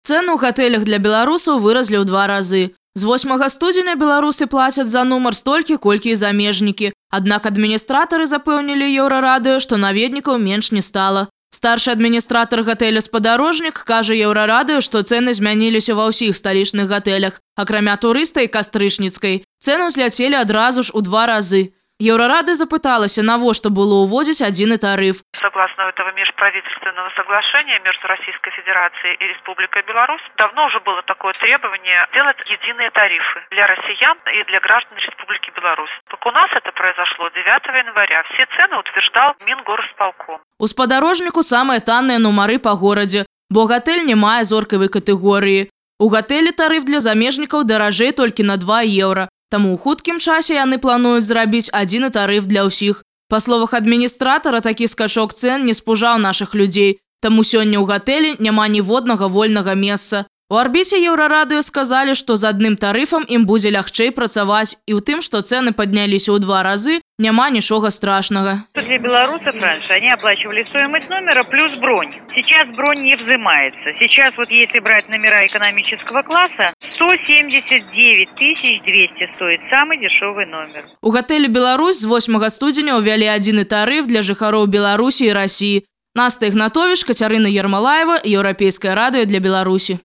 Цэны ў гатэлях для беларусаў выраслі ў 2 разы. З 8 студзеня беларусы плацяць за нумар столькі, колькі і замежнікі. Аднак адміністратары запэўнілі Еўрарадыё, што наведнікаў менш не стала. Старшы адміністратар гатэля «Спадарожнік» кажа Еўрарадыё, што цэны змяніліся ва ўсіх сталічных гатэлях. Акрамя турыста і кастрычніцкай, цэны ўзляцелі адразу ж у 2 разы. Еўрарадыё запыталася, навошта было ўводзіць адзіны тарыф. Согласно этого межправительственного соглашения между Российской Федерацией и Республикой Беларусь, давно уже было такое требование сделать единые тарифы для россиян и для граждан Республики Беларусь. Так у нас это произошло 9 января. Все цены утверждал Мингорисполком. У «Спадарожніку» самыя танныя нумары па горадзе, бо гатэль не мае зоркавай катэгорыі. У гатэлі тарыф для замежнікаў даражэй толькі на 2 еўра. Таму ў хуткім часе яны плануюць зрабіць адзіны тарыф для ўсіх. Па словах адміністратара, такі скачок цэн не спужаў нашых людзей, таму сёння ў гатэлі няма ніводнага вольнага месца. У арбіце Еўрарадыё сказалі, што з адным тарыфам ім будзе лягчэй працаваць, і ў тым, што цэны падняліся ў 2 разы, няма нічога страшнага. Для белорусов раньше они оплачивали стоимость номера плюс бронь. Сейчас бронь не взимается. Сейчас вот если брать номера экономического класса, 179 200 стоит самый дешевый номер. У гатэлі «Беларусь» з 8 студзеня ўвялі адзіны тарыф для жыхароў Беларусі і Расіі. Настя Ігнатовіч, Кацярына Ермалаева, Еўрапейскае радыё для Беларусі.